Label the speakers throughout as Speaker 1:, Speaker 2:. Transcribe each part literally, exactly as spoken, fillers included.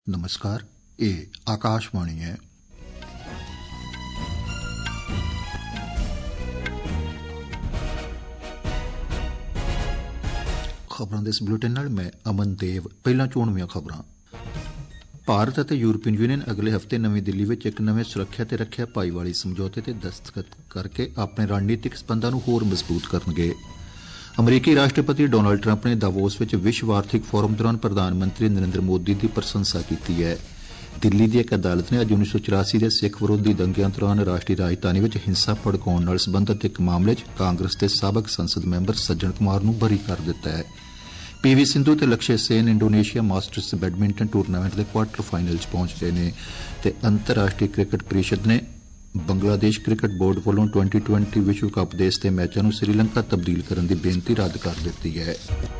Speaker 1: नमस्कार, ये आकाशवाणी है। खबरों के इस बुलेटिन नाल मैं अमन देव। पहला चोणवीं खबरां। भारत ਅਤੇ यूरोपीयन यूनियन अगले हफ्ते नवीं दिल्ली ਵਿੱਚ ਇੱਕ ਨਵੇਂ ਸੁਰੱਖਿਆ ਤੇ ਰੱਖਿਆ ਭਾਈਵਾਲੀ ਸਮਝੌਤੇ ਤੇ ਦਸਤਖਤ ਕਰਕੇ ਆਪਣੇ ਰਣਨੀਤਿਕ ਸਬੰਧਾਂ ਨੂੰ ਹੋਰ ਮਜ਼ਬੂਤ ਕਰਨਗੇ। ਅਮਰੀਕੀ ਰਾਸ਼ਟਰਪਤੀ ਡੋਨਾਲਡ ਟਰੰਪ ਨੇ ਦਾਵੋਸ ਵਿੱਚ ਵਿਸ਼ਵ ਆਰਥਿਕ ਫੋਰਮ ਦੌਰਾਨ ਪ੍ਰਧਾਨ ਮੰਤਰੀ ਨਰਿੰਦਰ ਮੋਦੀ ਦੀ ਪ੍ਰਸ਼ੰਸਾ ਕੀਤੀ ਹੈ। ਦਿੱਲੀ ਦੀ ਇੱਕ ਅਦਾਲਤ ਨੇ ਅੱਜ ਉੱਨੀ ਸੌ ਚੁਰਾਸੀ ਦੇ ਸਿੱਖ ਵਿਰੋਧੀ ਦੰਗਿਆਂ ਦੌਰਾਨ ਰਾਸ਼ਟਰੀ ਰਾਜਧਾਨੀ ਵਿੱਚ ਹਿੰਸਾ ਭੜਕਾਉਣ ਨਾਲ ਸਬੰਧਤ ਇੱਕ ਮਾਮਲੇ 'ਚ ਕਾਂਗਰਸ ਦੇ ਸਾਬਕ ਸੰਸਦ ਮੈਂਬਰ ਸੱਜਣ ਕੁਮਾਰ ਨੂੰ ਬਰੀ ਕਰ ਦਿੱਤਾ ਹੈ। ਪੀ ਵੀ ਸਿੰਧੂ ਤੇ Lakshya Sen Indonesia masters badminton tournament ਦੇ ਕੁਆਰਟਰ ਫਾਈਨਲ 'ਚ ਪਹੁੰਚ ਗਏ ਨੇ ਤੇ ਅੰਤਰਰਾਸ਼ਟਰੀ ਕ੍ਰਿਕਟ ਪ੍ਰੀਸ਼ਦ ਨੇ ਬੰਗਲਾਦੇਸ਼ ਕ੍ਰਿਕਟ ਬੋਰਡ ਵੱਲੋਂ ਟਵੈਂਟੀ ਟਵੈਂਟੀ ਵਿਸ਼ਵ ਕੱਪ ਦੇ ਇਸਤੇ ਮੈਚਾਂ ਨੂੰ ਸ੍ਰੀਲੰਕਾ ਤਬਦੀਲ ਕਰਨ ਦੀ ਬੇਨਤੀ ਰੱਦ ਕਰ ਦਿੱਤੀ ਹੈ।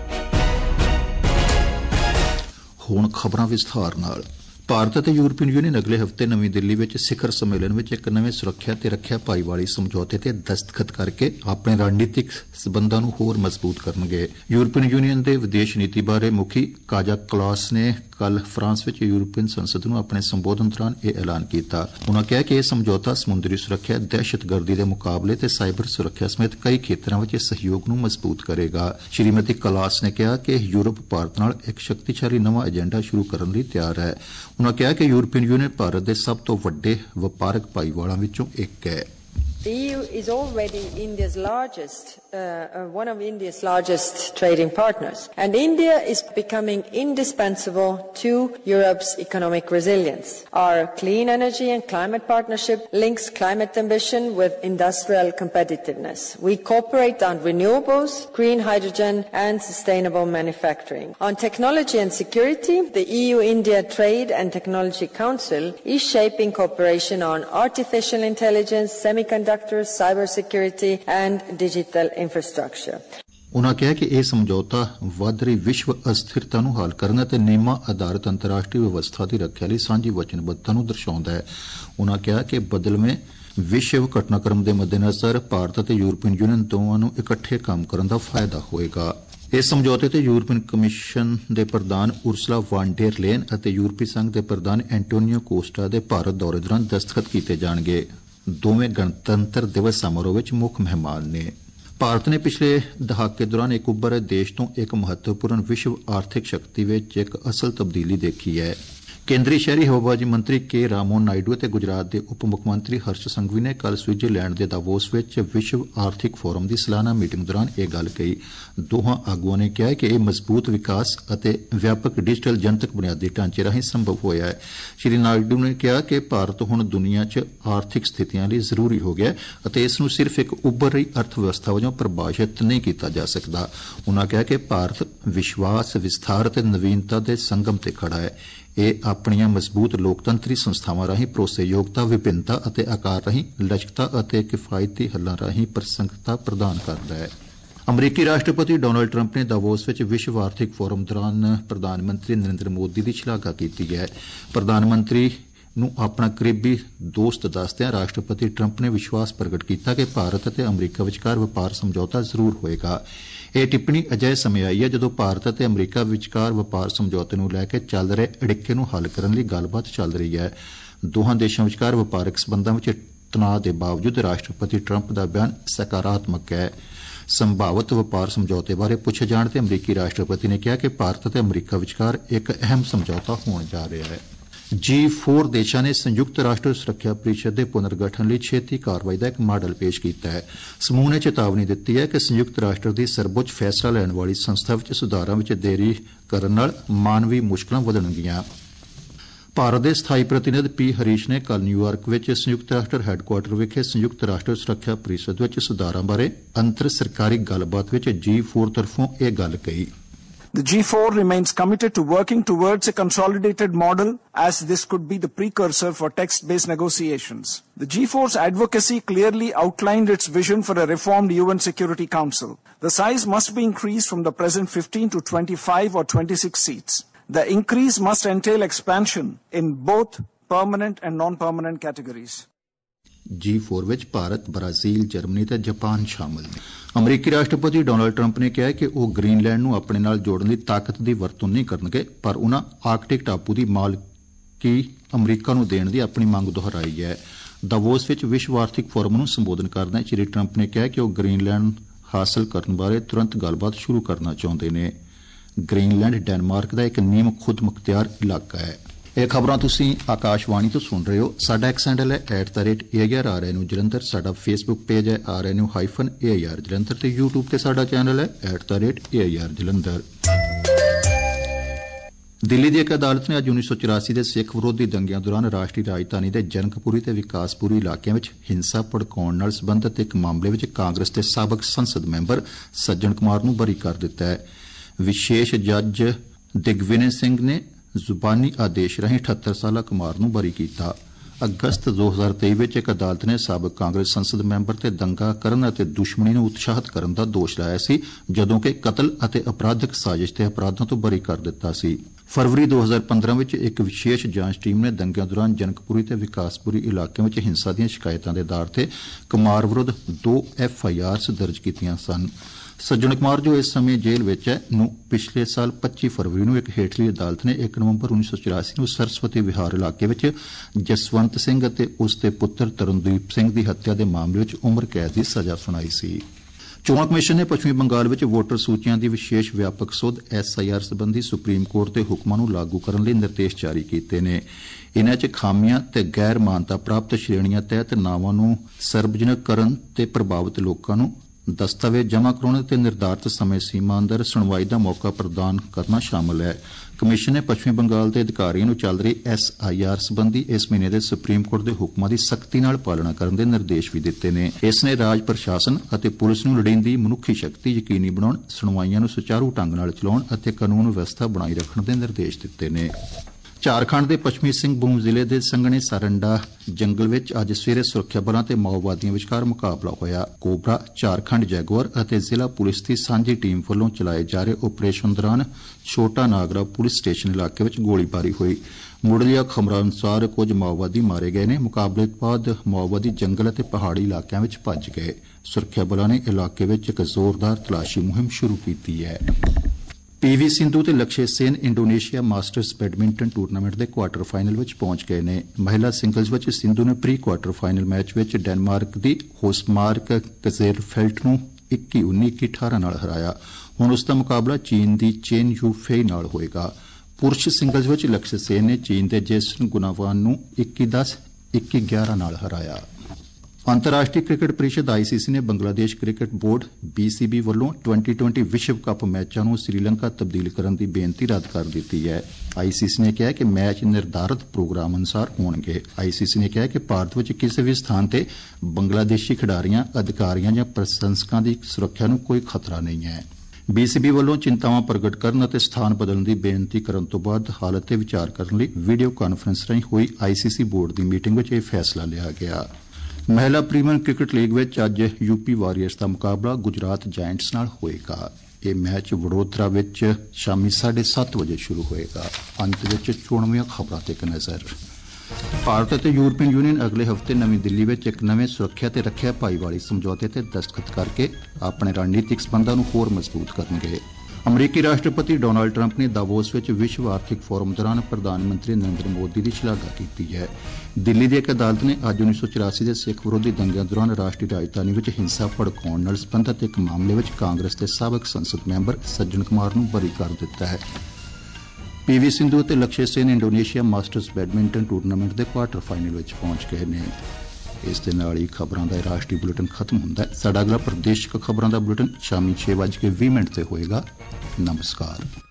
Speaker 1: ਹੁਣ ਖਬਰਾਂ ਵਿਸਥਾਰ ਨਾਲ। ਭਾਰਤ ਅਤੇ ਯੂਰਪੀਅਨ ਯੂਨੀਅਨ ਅਗਲੇ ਹਫ਼ਤੇ ਨਵੀਂ ਦਿੱਲੀ ਵਿੱਚ ਸਿਖਰ ਸੰਮੇਲਨ ਵਿੱਚ ਇੱਕ ਨਵੇਂ ਸੁਰੱਖਿਆ ਤੇ ਰੱਖਿਆ ਭਾਈਵਾਲੀ ਸਮਝੌਤੇ ਤੇ ਦਸਤਖਤ ਕਰਕੇ ਆਪਣੇ ਰਣਨੀਤਿਕ ਸਬੰਧਾਂ ਨੂੰ ਹੋਰ ਮਜ਼ਬੂਤ ਕਰਨਗੇ। ਯੂਰਪੀਅਨ ਯੂਨੀਅਨ ਦੇ ਵਿਦੇਸ਼ ਨੀਤੀ ਬਾਰੇ ਮੁਖੀ ਕਾਜਾ ਕਲਾਸ ਨੇ ਕੱਲ ਫਰਾਂਸ ਵਿੱਚ ਯੂਰਪੀਅਨ ਸੰਸਦ ਨੂੰ ਆਪਣੇ ਸੰਬੋਧਨ ਦੌਰਾਨ ਇਹ ਐਲਾਨ ਕੀਤਾ। ਉਨ੍ਹਾਂ ਕਿਹਾ ਕਿ ਇਹ ਸਮਝੌਤਾ ਸਮੁੰਦਰੀ ਸੁਰੱਖਿਆ, ਦਹਿਸ਼ਤਗਰਦੀ ਦੇ ਮੁਕਾਬਲੇ ਤੇ ਸਾਈਬਰ ਸੁਰੱਖਿਆ ਸਮੇਤ ਕਈ ਖੇਤਰਾਂ ਵਿੱਚ ਸਹਿਯੋਗ ਨੂੰ ਮਜ਼ਬੂਤ ਕਰੇਗਾ। ਸ਼੍ਰੀਮਤੀ ਕਲਾਸ ਨੇ ਕਿਹਾ ਕਿ ਯੂਰਪ ਭਾਰਤ ਨਾਲ ਇੱਕ ਸ਼ਕਤੀਸ਼ਾਲੀ ਨਵਾਂ ਏਜੰਡਾ ਸ਼ੁਰੂ ਕਰਨ ਲਈ ਤਿਆਰ ਹੈ। ਉਨ੍ਹਾਂ ਕਿਹਾ ਕਿ ਯੂਰਪੀਅਨ ਯੂਨੀਅਨ ਭਾਰਤ ਦੇ ਸਭ ਤੋਂ ਵੱਡੇ ਵਪਾਰਕ ਭਾਈਵਾਲਾਂ ਵਿੱਚੋਂ ਇੱਕ ਹੈ।
Speaker 2: The E U is already India's largest, uh, uh, one of India's largest trading partners, and India is becoming indispensable to Europe's economic resilience. Our clean energy and climate partnership links climate ambition with industrial competitiveness. We cooperate on renewables, green hydrogen, and sustainable manufacturing. On technology and security, the E U-India Trade and Technology Council is shaping cooperation on artificial intelligence, semiconductors, cyber security and digital infrastructure.
Speaker 1: ਉਨ੍ਹਾਂ ਕਿਹਾ ਕਿ ਇਹ ਸਮਝੌਤਾ ਵੱਧ ਰਹੀ ਵਿਸ਼ਵ ਅਸਥਿਰਤਾ ਨੂੰ ਹੱਲ ਕਰਨ ਅਤੇ ਨਿਯਮਾਂ ਆਧਾਰਿਤ ਅੰਤਰਰਾਸ਼ਟਰੀ ਵਿਵਸਥਾ ਦੀ ਰੱਖਿਆ ਲਈ ਸਾਂਝੀ ਵਚਨਬੱਧਤਾ ਨੂੰ ਦਰਸਾਉਂਦਾ ਹੈ। ਉਨ੍ਹਾਂ ਕਿਹਾ ਕਿ ਬਦਲਵੇਂ ਵਿਸ਼ਵ ਘਟਨਾਕ੍ਰਮ ਦੇ ਮੱਦੇਨਜ਼ਰ ਭਾਰਤ ਅਤੇ ਯੂਰਪੀਅਨ ਯੂਨੀਅਨ ਦੋਵਾਂ ਨੂੰ ਇਕੱਠੇ ਕੰਮ ਕਰਨ ਦਾ ਫਾਇਦਾ ਹੋਏਗਾ। ਇਸ ਸਮਝੌਤੇ ਤੇ ਯੂਰਪੀਅਨ ਕਮਿਸ਼ਨ ਦੇ ਪ੍ਰਧਾਨ ਉਰਸੁਲਾ ਵਾਨ ਡੇਰ ਲੇਨ ਅਤੇ ਯੂਰਪੀ ਸੰਘ ਦੇ ਪ੍ਰਧਾਨ ਐਂਟੋਨੀਓ ਕੋਸਟਾ ਦੇ ਭਾਰਤ ਦੌਰੇ ਦੌਰਾਨ ਦਸਤਖਤ ਕੀਤੇ ਜਾਣਗੇ। ਦੋਵੇਂ ਗਣਤੰਤਰ ਦਿਵਸ ਸਮਾਰੋਹ ਵਿੱਚ ਮੁੱਖ ਮਹਿਮਾਨ ਨੇ। ਭਾਰਤ ਨੇ ਪਿਛਲੇ ਦਹਾਕੇ ਦੌਰਾਨ ਇੱਕ ਉੱਭਰ ਰਹੇ ਦੇਸ਼ ਤੋਂ ਇੱਕ ਮਹੱਤਵਪੂਰਨ ਵਿਸ਼ਵ ਆਰਥਿਕ ਸ਼ਕਤੀ ਵਿੱਚ ਇੱਕ ਅਸਲ ਤਬਦੀਲੀ ਦੇਖੀ ਹੈ। ਕੇਂਦਰੀ ਸ਼ਹਿਰੀ ਹਵਾਬਾਜ਼ੀ ਮੰਤਰੀ ਕੇ ਰਾਮੋਨ ਨਾਇਡੂ ਅਤੇ ਗੁਜਰਾਤ ਦੇ ਉਪ ਮੁੱਖ ਮੰਤਰੀ ਹਰਸ਼ ਸੰਘਵੀ ਨੇ ਕੱਲ ਸਵਿਟਜ਼ਰਲੈਂਡ ਦੇ ਦਾਵੋਸ ਵਿੱਚ ਵਿਸ਼ਵ ਆਰਥਿਕ ਫੋਰਮ ਦੀ ਸਾਲਾਨਾ ਮੀਟਿੰਗ ਦੌਰਾਨ ਇਹ ਗੱਲ ਕਹੀ। ਦੋਹਾਂ ਆਗੂਆਂ ਨੇ ਕਿਹਾ ਕਿ ਇਹ ਮਜ਼ਬੂਤ ਵਿਕਾਸ ਅਤੇ ਵਿਆਪਕ ਡਿਜੀਟਲ ਜਨਤਕ ਬੁਨਿਆਦੀ ਢਾਂਚੇ ਰਾਹੀਂ ਸੰਭਵ ਹੋਇਆ ਹੈ। ਸ਼੍ਰੀ ਨਾਇਡੂ ਨੇ ਕਿਹਾ ਕਿ ਭਾਰਤ ਹੁਣ ਦੁਨੀਆ 'ਚ ਆਰਥਿਕ ਸਥਿਤੀਆਂ ਲਈ ਜ਼ਰੂਰੀ ਹੋ ਗਿਆ ਅਤੇ ਇਸ ਨੂੰ ਸਿਰਫ ਇੱਕ ਉੱਭਰ ਰਹੀ ਅਰਥ ਵਿਵਸਥਾ ਵਜੋਂ ਪ੍ਰਭਾਸ਼ਿਤ ਨਹੀਂ ਕੀਤਾ ਜਾ ਸਕਦਾ। ਉਨ੍ਹਾਂ ਕਿਹਾ ਕਿ ਭਾਰਤ ਵਿਸ਼ਵਾਸ, ਵਿਸਥਾਰ ਅਤੇ ਨਵੀਨਤਾ ਦੇ ਸੰਗਮ ਤੇ ਖੜਾ ਹੈ। ਇਹ ਆਪਣੀਆਂ ਮਜ਼ਬੂਤ ਲੋਕਤੰਤਰੀ ਸੰਸਥਾਵਾਂ ਰਾਹੀਂ ਭਰੋਸੇਯੋਗਤਾ, ਵਿਭਿੰਨਤਾ ਅਤੇ ਆਕਾਰ ਰਾਹੀਂ ਲਚਕਤਾ ਅਤੇ ਕਿਫਾਇਤੀ ਹੱਲਾਂ ਰਾਹੀਂ ਪ੍ਰਸੰਗਤਾ ਪ੍ਰਦਾਨ ਕਰਦਾ ਹੈ। ਅਮਰੀਕੀ ਰਾਸ਼ਟਰਪਤੀ ਡੋਨਾਲਡ ਟਰੰਪ ਨੇ ਦਾਵੋਸ ਵਿੱਚ ਵਿਸ਼ਵ ਆਰਥਿਕ ਫੋਰਮ ਦੌਰਾਨ ਪ੍ਰਧਾਨ ਮੰਤਰੀ ਨਰਿੰਦਰ ਮੋਦੀ ਦੀ ਸ਼ਲਾਘਾ ਕੀਤੀ ਹੈ। ਪ੍ਰਧਾਨ ਮੰਤਰੀ ਨੂੰ ਆਪਣਾ ਕਰੀਬੀ ਦੋਸਤ ਦੱਸਦਿਆਂ ਰਾਸ਼ਟਰਪਤੀ ਟਰੰਪ ਨੇ ਵਿਸ਼ਵਾਸ ਪ੍ਰਗਟ ਕੀਤਾ ਕਿ ਭਾਰਤ ਅਤੇ ਅਮਰੀਕਾ ਵਿਚਕਾਰ ਵਪਾਰ ਸਮਝੌਤਾ ਜ਼ਰੂਰ ਹੋਏਗਾ। ਇਹ ਟਿੱਪਣੀ ਅਜਿਹੇ ਸਮੇਂ ਆਈ ਹੈ ਜਦੋਂ ਭਾਰਤ ਅਤੇ ਅਮਰੀਕਾ ਵਿਚਕਾਰ ਵਪਾਰ ਸਮਝੌਤੇ ਨੂੰ ਲੈ ਕੇ ਚੱਲ ਰਹੇ ਅੜਿੱਕੇ ਨੂੰ ਹੱਲ ਕਰਨ ਲਈ ਗੱਲਬਾਤ ਚੱਲ ਰਹੀ ਹੈ। ਦੋਹਾਂ ਦੇਸ਼ਾਂ ਵਿਚਕਾਰ ਵਪਾਰਕ ਸਬੰਧਾਂ ਵਿੱਚ ਤਣਾਅ ਦੇ ਬਾਵਜੂਦ ਰਾਸ਼ਟਰਪਤੀ ਟਰੰਪ ਦਾ ਬਿਆਨ ਸਕਾਰਾਤਮਕ ਹੈ। ਸੰਭਾਵਤ ਵਪਾਰ ਸਮਝੌਤੇ ਬਾਰੇ ਪੁੱਛੇ ਜਾਣ ਤੇ ਅਮਰੀਕੀ ਰਾਸ਼ਟਰਪਤੀ ਨੇ ਕਿਹਾ ਕਿ ਭਾਰਤ ਅਤੇ ਅਮਰੀਕਾ ਵਿਚਕਾਰ ਇੱਕ ਅਹਿਮ ਸਮਝੌਤਾ ਹੋਣ ਜਾ ਰਿਹਾ ਹੈ। ਜੀ ਫੋਰ ਦੇਸ਼ਾਂ ਨੇ ਸੰਯੁਕਤ ਰਾਸ਼ਟਰ ਸੁਰੱਖਿਆ ਪ੍ਰੀਸ਼ਦ ਦੇ ਪੁਨਰਗਠਨ ਲਈ ਛੇਤੀ ਕਾਰਵਾਈ ਦਾ ਇੱਕ ਮਾਡਲ ਪੇਸ਼ ਕੀਤਾ ਹੈ। ਸਮੂਹ ਨੇ ਚੇਤਾਵਨੀ ਦਿੱਤੀ ਹੈ ਕਿ ਸੰਯੁਕਤ ਰਾਸ਼ਟਰ ਦੀ ਸਰਵਉੱਚ ਫੈਸਲਾ ਲੈਣ ਵਾਲੀ ਸੰਸਥਾ ਵਿੱਚ ਸੁਧਾਰਾਂ ਵਿੱਚ ਦੇਰੀ ਕਰਨ ਨਾਲ ਮਾਨਵੀ ਮੁਸ਼ਕਲਾਂ ਵਧਣਗੀਆਂ। ਭਾਰਤ ਦੇ ਸਥਾਈ ਪ੍ਰਤੀਨਿਧ ਪੀ ਹਰੀਸ਼ ਨੇ ਕੱਲ ਨਿਊਯਾਰਕ ਵਿੱਚ ਸੰਯੁਕਤ ਰਾਸ਼ਟਰ ਹੈੱਡਕੁਆਰਟਰ ਵਿਖੇ ਸੰਯੁਕਤ ਰਾਸ਼ਟਰ ਸੁਰੱਖਿਆ ਪ੍ਰੀਸ਼ਦ ਵਿੱਚ ਸੁਧਾਰਾਂ ਬਾਰੇ ਅੰਤਰ ਸਰਕਾਰੀ ਗੱਲਬਾਤ ਵਿੱਚ ਜੀ ਫੋਰ ਤਰਫੋਂ ਇਹ ਗੱਲ ਕਹੀ।
Speaker 3: The G four remains committed to working towards a consolidated model, as this could be the precursor for text-based negotiations. The G four's advocacy clearly outlined its vision for a reformed U N Security Council. The size must be increased from the present fifteen to twenty-five or twenty-six seats. The increase must entail expansion in both permanent and non-permanent categories.
Speaker 1: G four ਵਿੱਚ Bharat, Brazil, Germany ਤੇ Japan ਸ਼ਾਮਲ ਨੇ। ਅਮਰੀਕੀ ਰਾਸ਼ਟਰਪਤੀ Donald Trump ਨੇ ਕਿਹਾ ਕਿ ਉਹ ਗ੍ਰੀਨਲੈਂਡ ਨੂੰ ਆਪਣੇ ਨਾਲ ਜੋੜਨ ਦੀ ਤਾਕਤ ਦੀ ਵਰਤੋਂ ਨਹੀਂ ਕਰਨਗੇ, ਪਰ ਉਨ੍ਹਾਂ ਆਰਕਟਿਕ ਟਾਪੂ ਦੀ ਮਾਲਕ ਤਰੱਕੀ ਅਮਰੀਕਾ ਨੂੰ ਦੇਣ ਦੀ ਆਪਣੀ ਮੰਗ ਦੁਹਰਾਈ ਹੈ। दावोस ਵਿੱਚ ਵਿਸ਼ਵ ਆਰਥਿਕ ਫੋਰਮ ਨੂੰ ਸੰਬੋਧਨ ਕਰਦਿਆਂ ਸ਼੍ਰੀ ਟਰੰਪ ਨੇ ਕਿਹਾ ਕਿ ਉਹ ਗ੍ਰੀਨਲੈਂਡ ਹਾਸਲ ਕਰਨ ਬਾਰੇ ਤੁਰੰਤ ਗੱਲਬਾਤ ਸ਼ੁਰੂ ਕਰਨਾ ਚਾਹੁੰਦੇ ਨੇ। ਗ੍ਰੀਨਲੈਂਡ ਡੈਨਮਾਰਕ ਦਾ ਇੱਕ ਨੀਮ ਖੁਦ ਮੁਖਤਿਆਰ ਇਲਾਕਾ ਹੈ। ਇਹ ਖਬਰਾਂ ਤੁਸੀਂ ਆਕਾਸ਼ਵਾਣੀ ਤੋਂ ਸੁਣ ਰਹੇ ਹੋ। ਸਾਡਾ ਐਕਸ ਹੈਂਡਲ ਹੈ at the rate A I R R N U Jalandhar. ਸਾਡਾ ਫੇਸਬੁੱਕ ਪੇਜ ਹੈ R N U hyphen A I R Jalandhar ਤੇ ਯੂਟਿਊਬ ਤੇ ਸਾਡਾ ਚੈਨਲ ਹੈ at the rate A I R Jalandhar. Delhi ਦੀ ਇੱਕ ਅਦਾਲਤ ਨੇ ਅੱਜ ਉੱਨੀ ਸੌ ਚੁਰਾਸੀ ਦੇ ਸਿੱਖ ਵਿਰੋਧੀ ਦੰਗਿਆਂ ਦੌਰਾਨ ਰਾਸ਼ਟਰੀ ਰਾਜਧਾਨੀ ਦੇ ਜਨਕਪੁਰੀ ਤੇ ਵਿਕਾਸਪੁਰੀ ਇਲਾਕਿਆਂ ਵਿੱਚ ਹਿੰਸਾ ਭੜਕਾਉਣ ਨਾਲ ਸਬੰਧਤ ਇੱਕ ਮਾਮਲੇ ਵਿੱਚ ਕਾਂਗਰਸ ਦੇ ਸਾਬਕ ਸੰਸਦ ਮੈਂਬਰ ਸੱਜਣ ਕੁਮਾਰ ਨੂੰ ਬਰੀ ਕਰ ਦਿੱਤਾ ਹੈ। ਵਿਸ਼ੇਸ਼ ਜੱਜ ਦਿਗਵਿਨੈ ਸਿੰਘ ਨੇ ਜ਼ੁਬਾਨੀ ਆਦੇਸ਼ ਰਾਹੀਂ ਅਠੱਤਰ ਸਾਲਾ ਕੁਮਾਰ ਨੂੰ ਬਰੀ ਕੀਤਾ। ਅਗਸਤ ਦੋ ਹਜ਼ਾਰ ਤੇਈ ਵਿੱਚ ਇੱਕ ਅਦਾਲਤ ਨੇ ਸਾਬਕ ਕਾਂਗਰਸ ਸੰਸਦ ਮੈਂਬਰ ਤੇ ਦੰਗਾ ਕਰਨ ਅਤੇ ਦੁਸ਼ਮਣੀ ਨੂੰ ਉਤਸ਼ਾਹਿਤ ਕਰਨ ਦਾ ਦੋਸ਼ ਲਾਇਆ ਸੀ, ਜਦੋਂ ਕਿ ਕਤਲ ਅਤੇ ਅਪਰਾਧਿਕ ਸਾਜ਼ਿਸ਼ ਦੇ ਅਪਰਾਧਾਂ ਤੋਂ ਬਰੀ ਕਰ ਦਿੱਤਾ ਸੀ। ਫਰਵਰੀ ਦੋ ਹਜ਼ਾਰ ਪੰਦਰਾਂ ਵਿੱਚ ਇੱਕ ਵਿਸ਼ੇਸ਼ ਜਾਂਚ ਟੀਮ ਨੇ ਦੰਗਿਆਂ ਦੌਰਾਨ ਜਨਕਪੁਰੀ ਤੇ ਵਿਕਾਸਪੁਰੀ ਇਲਾਕਿਆਂ ਵਿੱਚ ਹਿੰਸਾ ਦੀਆਂ ਸ਼ਿਕਾਇਤਾਂ ਦੇ ਆਧਾਰ ਤੇ ਕੁਮਾਰ ਵਿਰੁੱਧ ਦੋ ਐਫ ਆਈ ਆਰਸ ਦਰਜ ਕੀਤੀਆਂ ਸਨ। ਸੱਜਣ ਕੁਮਾਰ, ਜੋ ਇਸ ਸਮੇਂ ਜੇਲ੍ਹ ਵਿੱਚ ਹੈ, ਨੂੰ ਪਿਛਲੇ ਸਾਲ ਪੱਚੀ ਫਰਵਰੀ ਨੂੰ ਇੱਕ ਹੇਠਲੀ ਅਦਾਲਤ ਨੇ ਇੱਕ ਨਵੰਬਰ ਉੱਨੀ ਸੌ ਚੁਰਾਸੀ ਨੂੰ ਸਰਸਵਤੀ ਵਿਹਾਰ ਇਲਾਕੇ ਵਿੱਚ ਜਸਵੰਤ ਸਿੰਘ ਅਤੇ ਉਸ ਦੇ ਪੁੱਤਰ ਤਰਨਦੀਪ ਸਿੰਘ ਦੀ ਹੱਤਿਆ ਦੇ ਮਾਮਲੇ ਵਿੱਚ ਉਮਰ ਕੈਦ ਦੀ ਸਜ਼ਾ ਸੁਣਾਈ ਸੀ। ਚੋਣ ਕਮਿਸ਼ਨ ਨੇ ਪੱਛਮੀ ਬੰਗਾਲ ਵਿੱਚ ਵੋਟਰ ਸੂਚੀਆਂ ਦੀ ਵਿਸ਼ੇਸ਼ ਵਿਆਪਕ ਸੋਧ ਐਸ ਆਈ ਆਰ ਸਬੰਧੀ ਸੁਪਰੀਮ ਕੋਰਟ ਦੇ ਹੁਕਮਾਂ ਨੂੰ ਲਾਗੂ ਕਰਨ ਲਈ ਨਿਰਦੇਸ਼ ਜਾਰੀ ਕੀਤੇ ਨੇ। ਇਨ੍ਹਾਂ 'ਚ ਖਾਮੀਆਂ ਤੇ ਗੈਰ ਮਾਨਤਾ ਪ੍ਰਾਪਤ ਸ਼੍ਰੇਣੀਆਂ ਤਹਿਤ ਨਾਵਾਂ ਨੂੰ ਸਰਵਜਨਕ ਕਰਨ ਤੇ ਪ੍ਰਭਾਵਿਤ ਲੋਕਾਂ ਨੂੰ ਦਸਤਾਵੇਜ਼ ਜਮ੍ਹਾਂ ਕਰਾਉਣ ਤੇ ਨਿਰਧਾਰਤ ਸਮੇਂ ਸੀਮਾ ਅੰਦਰ ਸੁਣਵਾਈ ਦਾ ਮੌਕਾ ਪ੍ਰਦਾਨ ਕਰਨਾ ਸ਼ਾਮਲ ਹੈ। ਕਮਿਸ਼ਨ ਨੇ ਪੱਛਮੀ ਬੰਗਾਲ ਦੇ ਅਧਿਕਾਰੀਆਂ ਨੂੰ ਚੱਲ ਰਹੀ ਐਸ ਆਈ ਆਰ ਸਬੰਧੀ ਇਸ ਮਹੀਨੇ ਦੇ ਸੁਪਰੀਮ ਕੋਰਟ ਦੇ ਹੁਕਮਾਂ ਦੀ ਸਖਤੀ ਨਾਲ ਪਾਲਣਾ ਕਰਨ ਦੇ ਨਿਰਦੇਸ਼ ਵੀ ਦਿੱਤੇ ਨੇ। ਇਸ ਨੇ ਰਾਜ ਪ੍ਰਸ਼ਾਸਨ ਅਤੇ ਪੁਲਿਸ ਨੂੰ ਲੋੜੀਂਦੀ ਮਨੁੱਖੀ ਸ਼ਕਤੀ ਯਕੀਨੀ ਬਣਾਉਣ, ਸੁਣਵਾਈਆਂ ਨੂੰ ਸੁਚਾਰੂ ਢੰਗ ਨਾਲ ਚਲਾਉਣ ਅਤੇ ਕਾਨੂੰਨ ਵਿਵਸਥਾ ਬਣਾਈ ਰੱਖਣ ਦੇ ਨਿਰਦੇਸ਼ ਦਿੱਤੇ ਨੇ। ਝਾਰਖੰਡ ਦੇ ਪੱਛਮੀ ਸਿੰਘਭੂਮ ਜ਼ਿਲ੍ਹੇ ਦੇ ਸੰਘਣੇ ਸਾਰੰਡਾ ਜੰਗਲ ਵਿੱਚ ਅੱਜ ਸਵੇਰੇ ਸੁਰੱਖਿਆ ਬਲਾਂ ਤੇ ਮਾਓਵਾਦੀਆਂ ਵਿਚਕਾਰ ਮੁਕਾਬਲਾ ਹੋਇਆ। ਕੋਬਰਾ, ਝਾਰਖੰਡ ਜੈਗੁਆਰ ਅਤੇ ਜ਼ਿਲ੍ਹਾ ਪੁਲਿਸ ਦੀ ਸਾਂਝੀ ਟੀਮ ਵੱਲੋਂ ਚਲਾਏ ਜਾ ਰਹੇ ਆਪਰੇਸ਼ਨ ਦੌਰਾਨ ਛੋਟਾ ਨਾਗਰਾ ਪੁਲਿਸ ਸਟੇਸ਼ਨ ਇਲਾਕੇ ਵਿੱਚ ਗੋਲੀਬਾਰੀ ਹੋਈ। ਮੁੱਢਲੀਆਂ ਖ਼ਬਰਾਂ ਅਨੁਸਾਰ ਕੁਝ ਮਾਓਵਾਦੀ ਮਾਰੇ ਗਏ ਨੇ। ਮੁਕਾਬਲੇ ਤੋਂ ਬਾਅਦ ਮਾਓਵਾਦੀ ਜੰਗਲ ਅਤੇ ਪਹਾੜੀ ਇਲਾਕਿਆਂ ਵਿੱਚ ਭੱਜ ਗਏ। ਸੁਰੱਖਿਆ ਬਲਾਂ ਨੇ ਇਲਾਕੇ ਵਿੱਚ ਇੱਕ ਜ਼ੋਰਦਾਰ ਤਲਾਸ਼ੀ ਮੁਹਿੰਮ ਸ਼ੁਰੂ ਕੀਤੀ ਹੈ। ਪੀ ਵੀ ਸਿੰਧੂ ਤੇ Lakshya Sen Indonesia masters badminton tournament ਦੇ ਕੁਆਰਟਰ ਫਾਈਨਲ ਵਿੱਚ ਪਹੁੰਚ ਗਏ ਨੇ। ਮਹਿਲਾ ਸਿੰਗਲਜ਼ ਵਿੱਚ ਸਿੰਧੂ ਨੇ ਪ੍ਰੀ ਕੁਆਰਟਰ ਫਾਈਨਲ ਮੈਚ ਵਿੱਚ ਡੈਨਮਾਰਕ ਦੀ ਹੋਸਮਾਰਕ ਕਜ਼ੇਰਫੈਲਟ ਨੂੰ ਇੱਕੀ ਉੱਨੀ ਇੱਕੀ ਅਠਾਰਾਂ ਨਾਲ ਹਰਾਇਆ। ਹੁਣ ਉਸ ਦਾ ਮੁਕਾਬਲਾ ਚੀਨ ਦੀ ਚੇਨ ਯੂ ਫੇਈ ਨਾਲ ਹੋਏਗਾ। ਪੁਰਸ਼ ਸਿੰਗਲਜ਼ ਵਿੱਚ ਲਕਸ਼ੇ ਸੇਨ ਨੇ ਚੀਨ ਦੇ ਜੇਸਨ ਗੁਨਾਵਾਨ ਨੂੰ ਇੱਕੀ ਦਸ ਇੱਕੀ ਗਿਆਰਾਂ ਨਾਲ ਹਰਾਇਆ। ਅੰਤਰਰਾਸ਼ਟਰੀ ਕ੍ਰਿਕਟ ਪ੍ਰੀਸ਼ਦ ਆਈ ਸੀ ਸੀ ਨੇ Bangladesh cricket board B C B ਵੱਲੋਂ ਟਵੈਂਟੀ ਟਵੈਂਟੀ ਵਿਸ਼ਵ ਕੱਪ ਮੈਚਾਂ ਨੂੰ ਸ੍ਰੀਲੰਕਾ ਤਬਦੀਲ ਕਰਨ ਦੀ ਬੇਨਤੀ ਰੱਦ ਕਰ ਦਿੱਤੀ ਹੈ। ਆਈ ਸੀ ਸੀ ਨੇ ਕਿਹਾ ਕਿ ਮੈਚ ਨਿਰਧਾਰਤ ਪ੍ਰੋਗਰਾਮ ਅਨੁਸਾਰ ਹੋਣਗੇ। ਆਈ ਸੀ ਸੀ ਨੇ ਕਿਹਾ ਕਿ ਭਾਰਤ ਵਿੱਚ ਕਿਸੇ ਵੀ ਸਥਾਨ ਤੇ ਬੰਗਲਾਦੇਸ਼ੀ ਖਿਡਾਰੀਆਂ, ਅਧਿਕਾਰੀਆਂ ਜਾਂ ਪ੍ਰਸ਼ੰਸਕਾਂ ਦੀ ਸੁਰੱਖਿਆ ਨੂੰ ਕੋਈ ਖਤਰਾ ਨਹੀਂ ਹੈ। ਬੀ ਸੀ ਬੀ ਵੱਲੋਂ ਚਿੰਤਾਵਾਂ ਪ੍ਰਗਟ ਕਰਨ ਅਤੇ ਸਥਾਨ ਬਦਲਣ ਦੀ ਬੇਨਤੀ ਕਰਨ ਤੋਂ ਬਾਅਦ ਹਾਲਤ ਤੇ ਵਿਚਾਰ ਕਰਨ ਲਈ ਵੀਡੀਓ ਕਾਨਫਰੰਸ ਰਾਹੀਂ ਹੋਈ ਆਈ ਸੀ ਸੀ ਬੋਰਡ ਦੀ ਮੀਟਿੰਗ ਵਿੱਚ ਇਹ ਫੈਸਲਾ ਲਿਆ ਗਿਆ। ਮਹਿਲਾ ਪ੍ਰੀਮੀਅਰ ਕ੍ਰਿਕਟ ਲੀਗ ਵਿੱਚ ਅੱਜ ਯੂਪੀ ਵਾਰੀਅਰਸ ਦਾ ਮੁਕਾਬਲਾ ਗੁਜਰਾਤ ਜਾਇੰਟਸ ਨਾਲ ਹੋਏਗਾ। ਇਹ ਮੈਚ ਵਡੋਦਰਾ ਵਿੱਚ ਸ਼ਾਮੀ ਸਾਢੇ ਸੱਤ ਵਜੇ ਸ਼ੁਰੂ ਹੋਏਗਾ। ਅੰਤ ਵਿੱਚ ਚੋਣਵੀਆਂ ਖਬਰਾਂ ਤੇ ਇੱਕ ਨਜ਼ਰ। ਭਾਰਤ ਅਤੇ ਯੂਰਪੀਅਨ ਯੂਨੀਅਨ ਅਗਲੇ ਹਫ਼ਤੇ ਨਵੀਂ ਦਿੱਲੀ ਵਿੱਚ ਇੱਕ ਨਵੇਂ ਸੁਰੱਖਿਆ ਤੇ ਰੱਖਿਆ ਭਾਈਵਾਲੀ ਸਮਝੌਤੇ ਤੇ ਦਸਤਖਤ ਕਰਕੇ ਆਪਣੇ ਰਣਨੀਤਿਕ ਸਬੰਧਾਂ ਨੂੰ ਹੋਰ ਮਜ਼ਬੂਤ ਕਰਨਗੇ। ਅਮਰੀਕੀ ਰਾਸ਼ਟਰਪਤੀ ਡੋਨਾਲਡ ਟਰੰਪ ਨੇ ਦਾਵੋਸ ਵਿੱਚ ਵਿਸ਼ਵ ਆਰਥਿਕ ਫੋਰਮ ਦੌਰਾਨ ਪ੍ਰਧਾਨ ਮੰਤਰੀ ਨਰਿੰਦਰ ਮੋਦੀ ਦੀ ਸ਼ਲਾਘਾ ਕੀਤੀ ਹੈ। ਦਿੱਲੀ ਦੀ ਇੱਕ ਅਦਾਲਤ ਨੇ ਅੱਜ ਉੱਨੀ ਸੌ ਚੁਰਾਸੀ ਦੇ ਸਿੱਖ ਵਿਰੋਧੀ ਦੰਗਿਆਂ ਦੌਰਾਨ ਰਾਸ਼ਟਰੀ ਰਾਜਧਾਨੀ ਵਿੱਚ ਹਿੰਸਾ ਭੜਕਾਉਣ ਨਾਲ ਸਬੰਧਤ ਇੱਕ ਮਾਮਲੇ ਵਿੱਚ ਕਾਂਗਰਸ ਦੇ ਸਾਬਕ ਸੰਸਦ ਮੈਂਬਰ ਸੱਜਣ ਕੁਮਾਰ ਨੂੰ ਬਰੀ ਕਰ ਦਿੱਤਾ ਹੈ। ਪੀ ਵੀ ਸਿੰਧੂ ਅਤੇ Lakshya Sen Indonesia masters badminton tournament ਦੇ ਕੁਆਰਟਰ ਫਾਈਨਲ ਵਿੱਚ ਪਹੁੰਚ ਗਏ ਨੇ। ਇਸ ਦੇ ਨਾਲ ਹੀ ਖਬਰਾਂ ਦਾ ਰਾਸ਼ਟਰੀ ਬੁਲੇਟਿਨ ਖਤਮ ਹੁੰਦਾ ਹੈ। ਸਾਡਾ ਅਗਲਾ ਪ੍ਰਦੇਸ਼ਕ ਖਬਰਾਂ ਦਾ ਬੁਲੇਟਿਨ ਸ਼ਾਮੀ ਛੇ ਵੱਜ ਕੇ ਵੀਹ ਮਿੰਟ ਤੇ ਹੋਏਗਾ। ਨਮਸਕਾਰ।